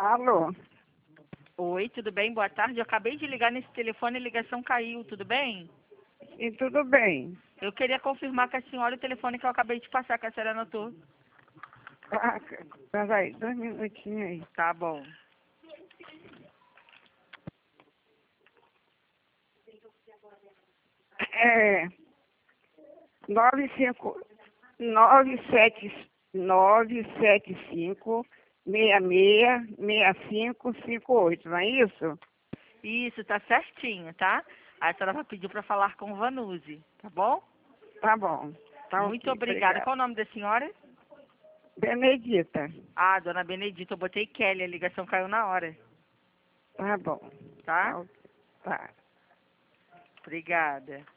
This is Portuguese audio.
Alô? Oi, tudo bem? Boa tarde. Eu acabei de ligar nesse telefone e a ligação caiu, tudo bem? E tudo bem? Eu queria confirmar com a senhora o telefone que eu acabei de passar, que a senhora anotou. Ah, peraí, 2 minutinhos aí. Tá bom. É 975 não é isso? Isso, tá certinho, tá? A senhora vai pedir para falar com o Vanuzi, tá bom? Tá bom. Tá Muito ok, obrigada. obrigada. Qual o nome da senhora? Benedita. Ah, dona Benedita, eu botei Kelly, a ligação caiu na hora, Tá bom. tá? Tá ok. Tá. Obrigada.